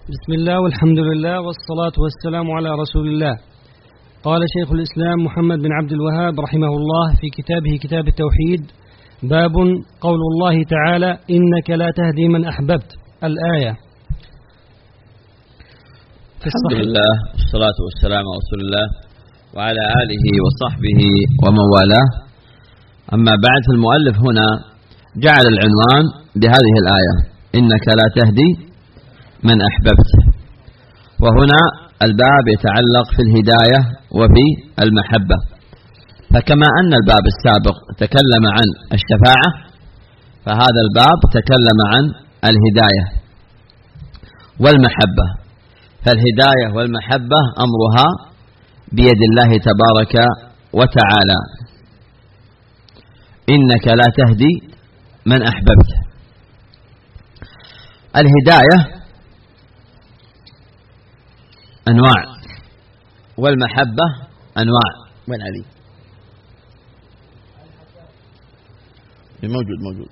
بسم الله والحمد لله والصلاة والسلام على رسول الله. قال شيخ الإسلام محمد بن عبد الوهاب رحمه الله في كتابه كتاب التوحيد: باب قول الله تعالى: إنك لا تهدي من أحببت، الآية. الحمد لله والصلاة والسلام على رسول الله وعلى آله وصحبه ومن والاه. أما بعد، المؤلف هنا جعل العنوان بهذه الآية: إنك لا تهدي من أحببت. وهنا الباب يتعلق في الهداية وفي المحبة. فكما أن الباب السابق تكلم عن الشفاعة، فهذا الباب تكلم عن الهداية والمحبة. فالهداية والمحبة أمرها بيد الله تبارك وتعالى. إنك لا تهدي من أحببت. الهداية أنواع والمحبة أنواع. وين علي؟ موجود.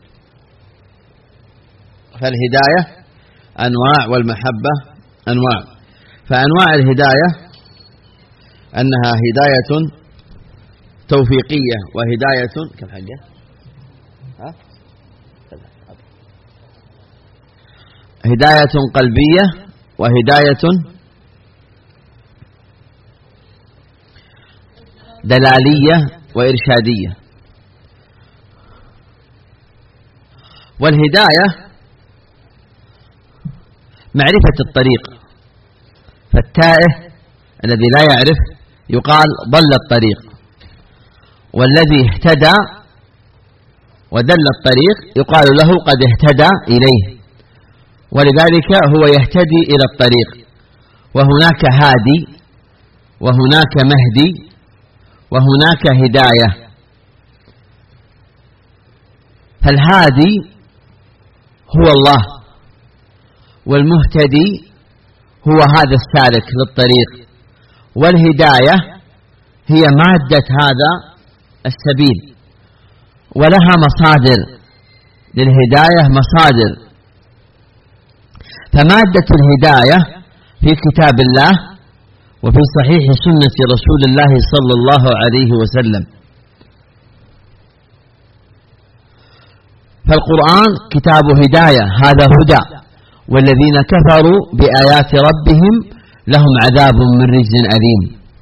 فالهداية أنواع والمحبة أنواع. فأنواع الهداية أنها هداية توفيقية وهداية كم حاجة؟ هداية قلبية وهداية دلالية وإرشادية. والهداية معرفة الطريق، فالتائه الذي لا يعرف يقال ضل الطريق، والذي اهتدى ودل الطريق يقال له قد اهتدى إليه، ولذلك هو يهتدي إلى الطريق. وهناك هادي وهناك مهدي وهناك هداية. فالهادي هو الله، والمهتدي هو هذا السالك للطريق، والهداية هي مادة هذا السبيل. ولها مصادر، للهداية مصادر. فمادة الهداية في كتاب الله وفي صحيح سنة رسول الله صلى الله عليه وسلم. فالقرآن كتاب هداية، هذا هدى. والذين كفروا بآيات ربهم لهم عذاب من رجز أليم.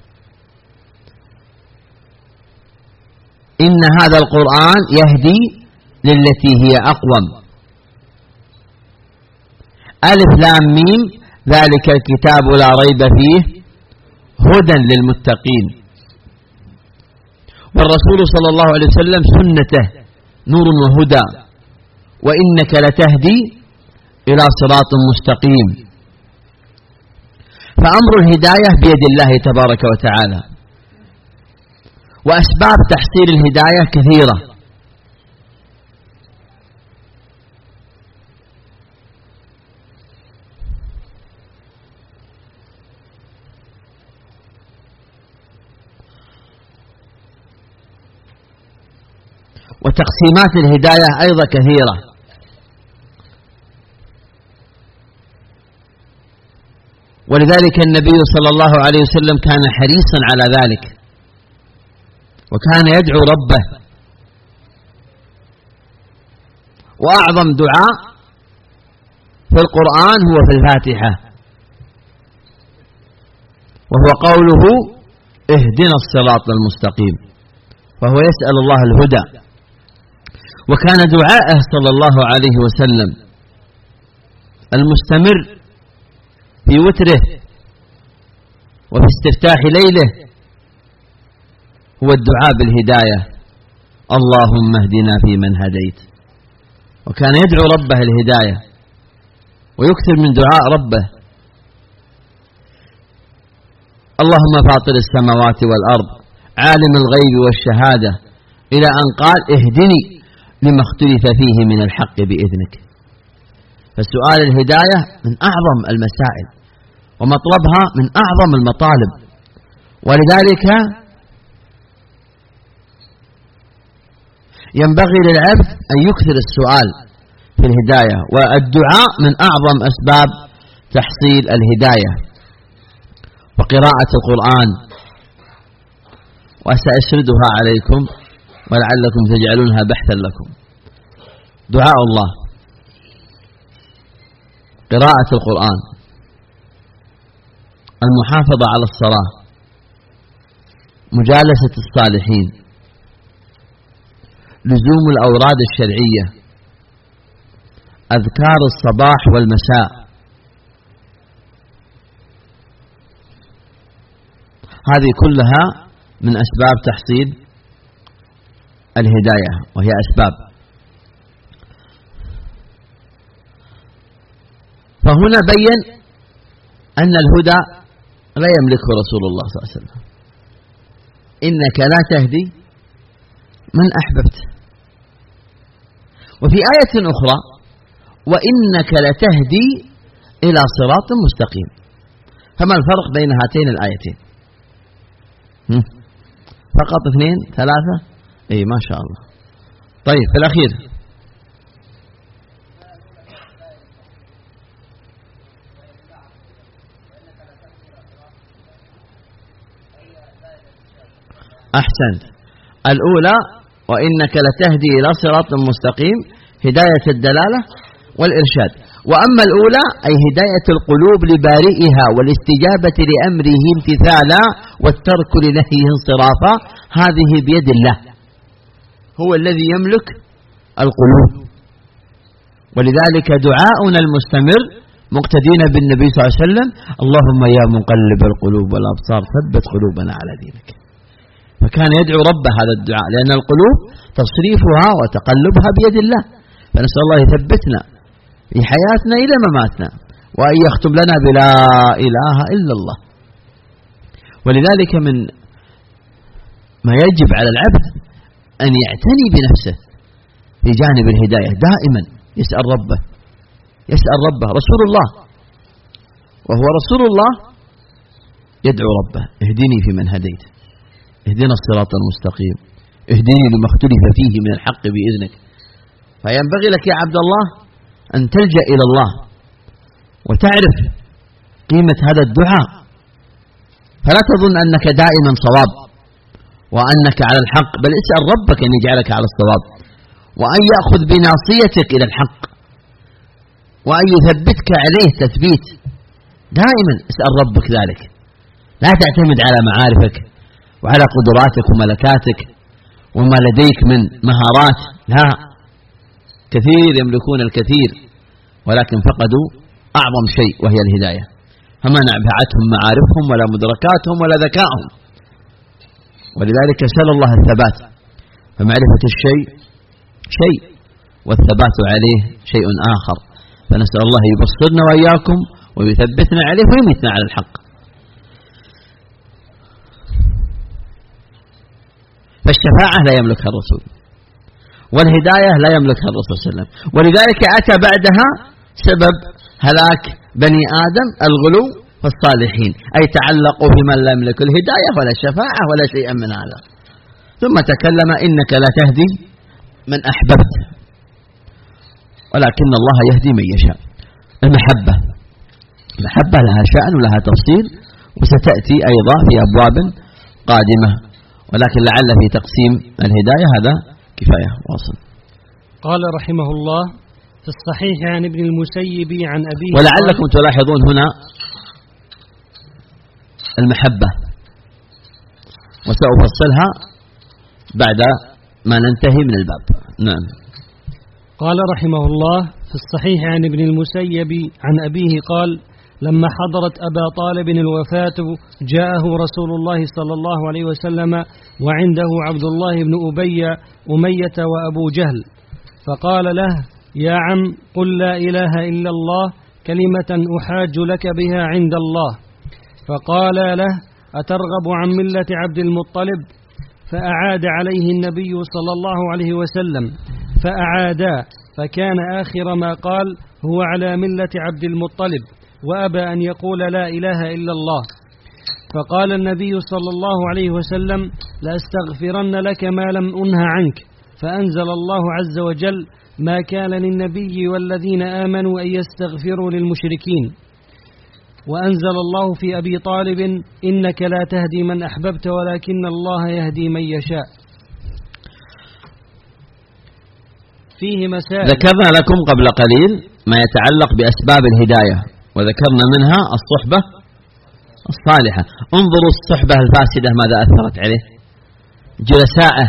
إن هذا القرآن يهدي للتي هي أقوم. ألف لام ميم، ذلك الكتاب لا ريب فيه هدى للمتقين. والرسول صلى الله عليه وسلم سنته نور وهدى. وإنك لتهدي إلى صراط مستقيم. فأمر الهداية بيد الله تبارك وتعالى. وأسباب تحصيل الهداية كثيرة. وتقسيمات الهداية أيضا كثيرة. ولذلك النبي صلى الله عليه وسلم كان حريصا على ذلك، وكان يدعو ربه. وأعظم دعاء في القرآن هو في الفاتحة، وهو قوله: اهدنا الصراط المستقيم. فهو يسأل الله الهدى. وكان دعاءه صلى الله عليه وسلم المستمر في وتره وفي استفتاح ليله هو الدعاء بالهداية: اللهم اهدنا فيمن هديت. وكان يدعو ربه الهداية ويكثر من دعاء ربه: اللهم فاطر السماوات والأرض عالم الغيب والشهادة، إلى أن قال: اهدني لما اختلف فيه من الحق بإذنك. فالسؤال الهداية من أعظم المسائل، ومطلبها من أعظم المطالب. ولذلك ينبغي للعبد أن يكثر السؤال في الهداية. والدعاء من أعظم أسباب تحصيل الهداية وقراءة القرآن، وسأسردها عليكم ولعلكم تجعلونها بحثا لكم. دعاء الله، قراءة القرآن، المحافظة على الصلاة، مجالسة الصالحين، لزوم الأوراد الشرعية، أذكار الصباح والمساء، هذه كلها من أسباب تحصيل الهداية، وهي أسباب. فهنا بين أن الهدى لا يملكه رسول الله صلى الله عليه وسلم. إنك لا تهدي من أحببت. وفي آية أخرى وإنك لتهدي إلى صراط مستقيم. فما الفرق بين هاتين الآيتين؟ فقط 2 3؟ اي ما شاء الله. طيب في الأخير أحسنت. الأولى وإنك لتهدي إلى صراط مستقيم، هداية الدلالة والإرشاد. وأما الأولى أي هداية القلوب لبارئها والاستجابة لأمره امتثالا والترك لنهيه انصرافا، هذه بيد الله، هو الذي يملك القلوب. ولذلك دعاؤنا المستمر مقتدين بالنبي صلى الله عليه وسلم: اللهم يا مقلب القلوب والأبصار ثبت قلوبنا على دينك. فكان يدعو رب هذا الدعاء، لأن القلوب تصريفها وتقلبها بيد الله. فنسأل الله يثبتنا في حياتنا إلى مماتنا، وأن يختم لنا بلا إله إلا الله. ولذلك من ما يجب على العبد أن يعتني بنفسه في جانب الهداية، دائما يسأل ربه، يسأل ربه. رسول الله وهو رسول الله يدعو ربه: اهدني فيمن هديت، اهدنا الصراط المستقيم، اهدني لما اختلف فيه من الحق بإذنك. فينبغي لك يا عبد الله أن تلجأ إلى الله وتعرف قيمة هذا الدعاء، فلا تظن أنك دائما صواب وأنك على الحق، بل اسأل ربك أن يجعلك على الصواب، وأن يأخذ بناصيتك إلى الحق، وأن يثبتك عليه تثبيت. دائما اسأل ربك ذلك، لا تعتمد على معارفك وعلى قدراتك وملكاتك وما لديك من مهارات، لا. كثير يملكون الكثير ولكن فقدوا أعظم شيء وهي الهداية، فما نفعتهم معارفهم ولا مدركاتهم ولا ذكائهم. ولذلك سأل الله الثبات، فمعرفة الشيء شيء والثبات عليه شيء آخر. فنسأل الله يبصرنا وإياكم ويثبتنا عليه ويميتنا على الحق. فالشفاعة لا يملكها الرسول، والهداية لا يملكها الرسول صلى الله عليه وسلم. ولذلك أتى بعدها سبب هلاك بني آدم الغلو والصالحين، أي تعلقوا بمن لا يملك الهداية ولا الشفاعة ولا شيئا من هذا. ثم تكلم: إنك لا تهدي من أحببت ولكن الله يهدي من يشاء. المحبة لها شأن ولها تفصيل، وستأتي أيضا في أبواب قادمة، ولكن لعل في تقسيم الهداية هذا كفاية. واصل. قال رحمه الله: في الصحيح عن ابن المسيب عن أبيه. ولعلكم تلاحظون هنا المحبة، وسأفصلها بعد ما ننتهي من الباب. نعم. قال رحمه الله: في الصحيح عن ابن المسيب عن أبيه قال: لما حضرت أبا طالب الوفاة جاءه رسول الله صلى الله عليه وسلم وعنده عبد الله بن أمية وأبو جهل، فقال له: يا عم، قل لا إله إلا الله كلمة أحاج لك بها عند الله. فقال له: أترغب عن ملة عبد المطلب؟ فأعاد عليه النبي صلى الله عليه وسلم فأعادا، فكان آخر ما قال: هو على ملة عبد المطلب، وأبى أن يقول لا إله إلا الله. فقال النبي صلى الله عليه وسلم: لأستغفرن لك ما لم أنه عنك. فأنزل الله عز وجل: ما كان للنبي والذين آمنوا أن يستغفروا للمشركين. وأنزل الله في أبي طالب إنك لا تهدي من أحببت ولكن الله يهدي من يشاء. فيه مسائل. ذكرنا لكم قبل قليل ما يتعلق بأسباب الهداية، وذكرنا منها الصحبة الصالحة. انظروا الصحبة الفاسدة ماذا أثرت عليه، جلساءه،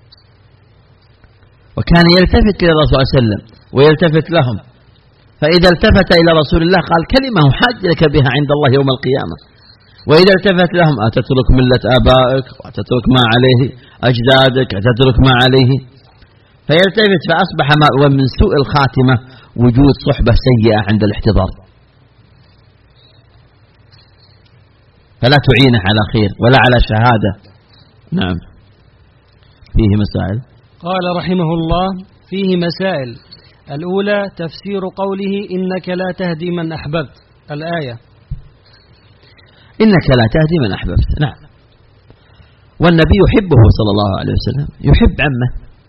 وكان يلتفت إلى الرسول صلى الله عليه وسلم ويلتفت لهم، فإذا التفت إلى رسول الله قال كلمة حاج لك بها عند الله يوم القيامة، وإذا التفت لهم أتترك ملة آبائك وأتترك ما عليه أجدادك أتترك ما عليه، فيلتفت. فأصبح ومن سوء الخاتمة وجود صحبة سيئة عند الاحتضار، فلا تعينه على خير ولا على شهادة. نعم. فيه مسائل. قال رحمه الله: فيه مسائل. الأولى تفسير قوله إنك لا تهدي من أحببت، الآية. إنك لا تهدي من أحببت، نعم. والنبي يحبه صلى الله عليه وسلم، يحب عمه،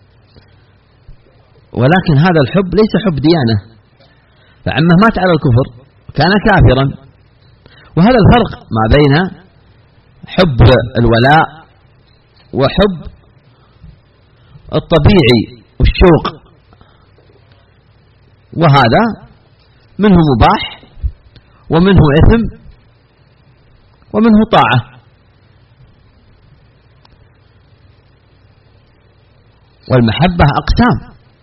ولكن هذا الحب ليس حب ديانة، فعمه مات على الكفر كان كافرا، وهذا الفرق ما بين حب الولاء وحب الطبيعي والشوق، وهذا منه مباح ومنه إثم ومنه طاعة. والمحبة أقسام: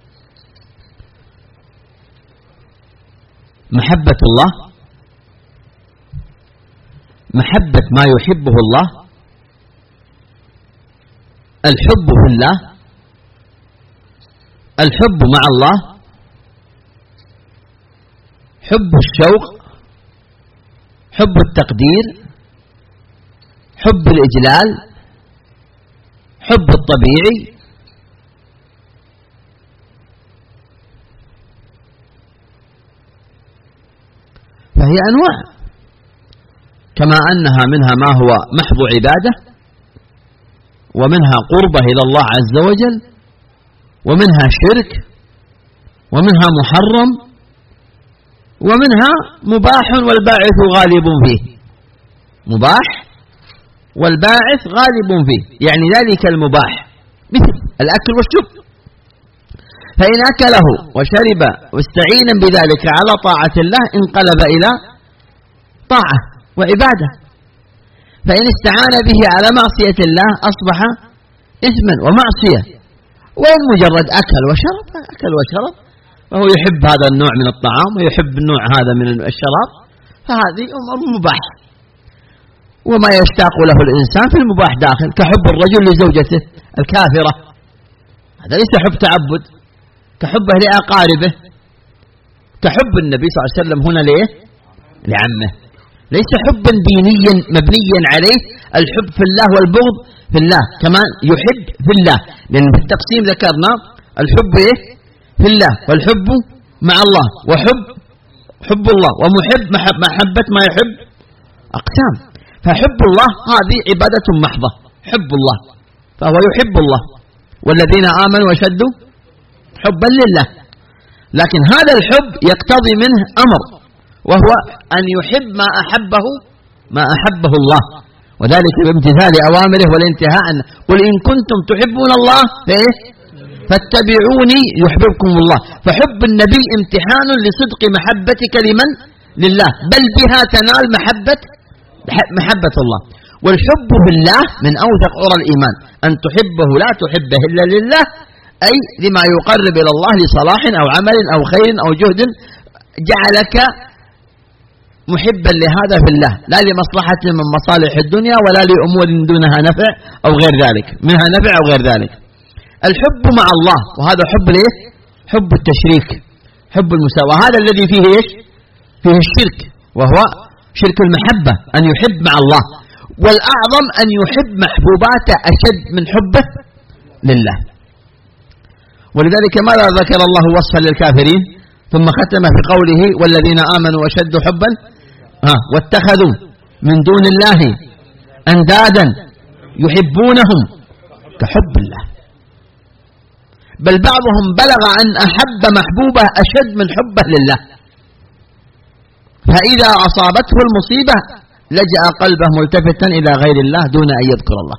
محبة الله، محبة ما يحبه الله، الحب في الله، الحب مع الله، حب الشوق، حب التقدير، حب الإجلال، حب الطبيعي. فهي أنواع، كما أنها منها ما هو محض عبادة، ومنها قربة إلى الله عز وجل، ومنها شرك، ومنها محرم، ومنها مباح والباعث غالب فيه. مباح والباعث غالب فيه، يعني ذلك المباح مثل الأكل والشرب، فإن أكله وشرب واستعينا بذلك على طاعة الله انقلب إلى طاعة وعبادة، فإن استعان به على معصية الله أصبح إثما ومعصية. وإن مجرد أكل وشرب، أكل وشرب وهو يحب هذا النوع من الطعام ويحب النوع هذا من الشراب، فهذه أمر مباح، وما يشتاق له الإنسان في المباح داخل، كحب الرجل لزوجته الكافرة، هذا ليس حب تعبد، كحبه لأقاربه، كحب النبي صلى الله عليه وسلم هنا ليه؟ لعمه، ليس حبا دينيا مبنيا عليه الحب في الله والبغض في الله، كمان يحب في الله، لأن في التقسيم ذكرنا الحب إيه؟ في الله، والحب مع الله، حب الله، ومحب محبة ما يحب أقسام. فحب الله هذه عبادة محضة، حب الله، فهو يحب الله، والذين آمنوا وشدوا حبا لله. لكن هذا الحب يقتضي منه أمر، وهو أن يحب ما أحبه الله، وذلك بامتثال أوامره والانتهاء عنه. قل إن كنتم تحبون الله فاتبعوني يحببكم الله. فحب النبي امتحان لصدق محبتك لمن؟ لله، بل بها تنال محبة الله. والحب بالله من أوثق عرى الإيمان، أن تحبه لا تحبه إلا لله، أي لما يقرب إلى الله لصلاح أو عمل أو خير أو جهد جعلك محبا لهذا في الله، لا لمصلحة من مصالح الدنيا ولا لأمور دونها نفع أو غير ذلك، منها نفع أو غير ذلك. الحب مع الله، وهذا حب ليه؟ حب التشريك، حب المساواة، هذا الذي فيه إيش؟ فيه الشرك، وهو شرك المحبة، أن يحب مع الله. والأعظم أن يحب محبوباته أشد من حبه لله. ولذلك ماذا ذكر الله وصفا للكافرين ثم ختم في قوله والذين آمنوا أشد حبا واتخذوا من دون الله أندادا يحبونهم كحب الله، بل بعضهم بلغ أن أحب محبوبه أشد من حبه لله. فإذا أصابته المصيبة لجأ قلبه ملتفتا إلى غير الله دون أن يذكر الله.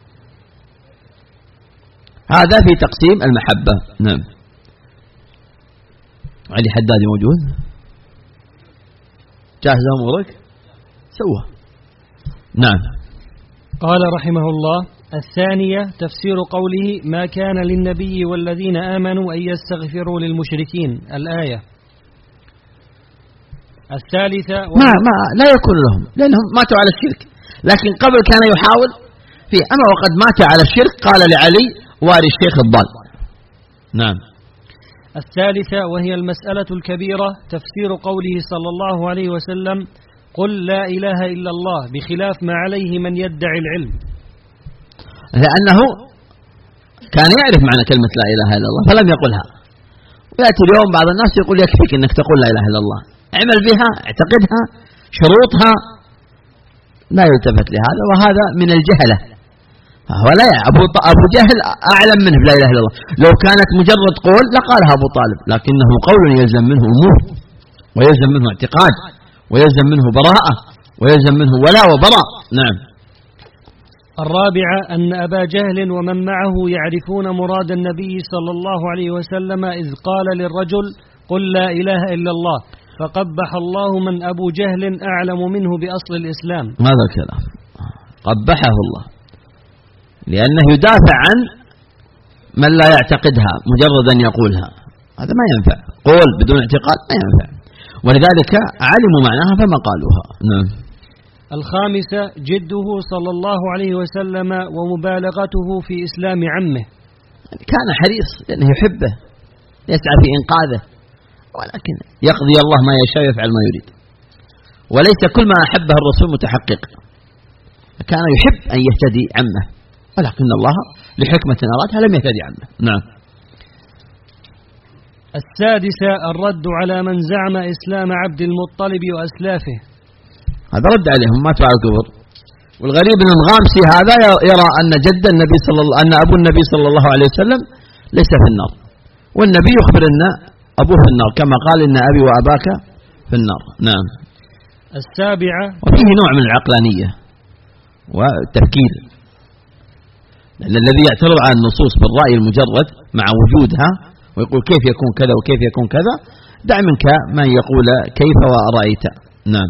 هذا في تقسيم المحبة. نعم. علي حدادي موجود؟ جاهز أمورك؟ سوى. نعم. قال رحمه الله: الثانية تفسير قوله: ما كان للنبي والذين آمنوا أن يستغفروا للمشركين، الآية. الثالثة ما لا يكون لهم لأنهم ماتوا على الشرك، لكن قبل كان يحاول فيه، أما وقد مات على الشرك قال لعلي: واري الشيخ الضال. نعم. الثالثة وهي المسألة الكبيرة تفسير قوله صلى الله عليه وسلم: قل لا إله إلا الله، بخلاف ما عليه من يدعي العلم، لأنه كان يعرف معنى كلمة لا إله إلا الله فلم يقلها. ويأتي اليوم بعض الناس يقول يكفيك أنك تقول لا إله إلا الله، اعمل بها، اعتقدها، شروطها، لا يلتفت لهذا، وهذا من الجهلة. ولا أبو جهل أعلم منه بلا إله إلا الله، لو كانت مجرد قول لقالها أبو طالب، لكنه قول يلزم منه أمور، ويلزم منه اعتقاد، ويلزم منه براءة، ويلزم منه ولاء وبراء. نعم. الرابعة أن أبا جهل ومن معه يعرفون مراد النبي صلى الله عليه وسلم إذ قال للرجل: قل لا إله إلا الله، فقبح الله من أبو جهل أعلم منه بأصل الإسلام. ماذا الكلام؟ قبحه الله، لأنه يدافع عن من لا يعتقدها، مجرد أن يقولها هذا ما ينفع، قول بدون اعتقاد ما ينفع، ولذلك علموا معناها فما قالوها. نعم. الخامسة جده صلى الله عليه وسلم ومبالغته في إسلام عمه، كان حريص لأنه يحبه، يسعى في إنقاذه، ولكن يقضي الله ما يشاء ويفعل ما يريد، وليس كل ما أحبه الرسول متحقق، كان يحب أن يهتدي عمه، ولكن الله لحكمة أرادها لم يهتدي عمه. نعم. السادسة الرد على من زعم إسلام عبد المطلب وأسلافه، هذا رد عليهم، ماتوا على الكفر. والغريب أن الغامسي هذا يرى أن جد النبي أن أبو النبي صلى الله عليه وسلم ليس في النار، والنبي يخبر أن أبوه في النار كما قال: إن أبي وأباك في النار. نعم. السابعة وفيه نوع من العقلانية والتفكير، لأن الذي يعترض على النصوص بالرأي المجرد مع وجودها ويقول كيف يكون كذا وكيف يكون كذا، دع منك من يقول كيف ورأيت. نعم.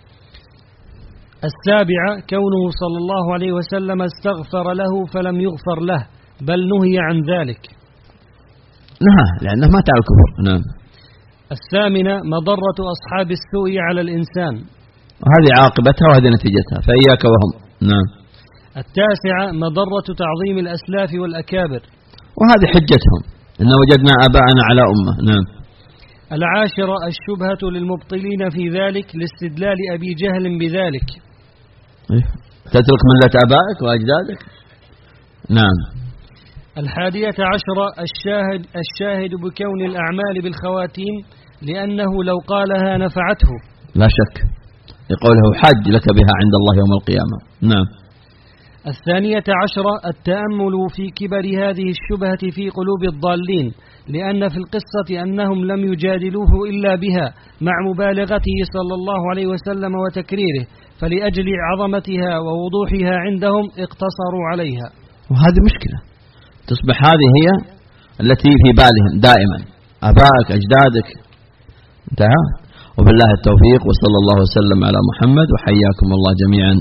السابعة كونه صلى الله عليه وسلم استغفر له فلم يغفر له، بل نهي عن ذلك. نهى لأنه مات على الكفر. نعم. الثامنة مضرة أصحاب السوء على الإنسان، وهذه عاقبتها وهذه نتيجتها، فإياك وهم. نعم. التاسعة مضرة تعظيم الأسلاف والأكابر، وهذه حجتهم: إن وجدنا آباءنا على أمة. نعم. العاشرة الشبهة للمبطلين في ذلك لاستدلال أبي جهل بذلك، تترك ملة آبائك وأجدادك. نعم. الحادية عشرة الشاهد بكون الأعمال بالخواتيم، لأنه لو قالها نفعته، لا شك، يقوله حج لك بها عند الله يوم القيامة. نعم. الثانية عشرة التأمل في كبر هذه الشبهة في قلوب الضالين، لأن في القصة أنهم لم يجادلوه إلا بها مع مبالغته صلى الله عليه وسلم وتكريره، فلأجل عظمتها ووضوحها عندهم اقتصروا عليها. وهذه مشكلة، تصبح هذه هي التي في بالهم دائما، آبائك أجدادك، انتهى. وبالله التوفيق، وصلى الله وسلم على محمد، وحياكم الله جميعا.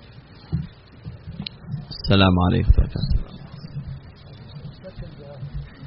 السلام عليكم ورحمة الله.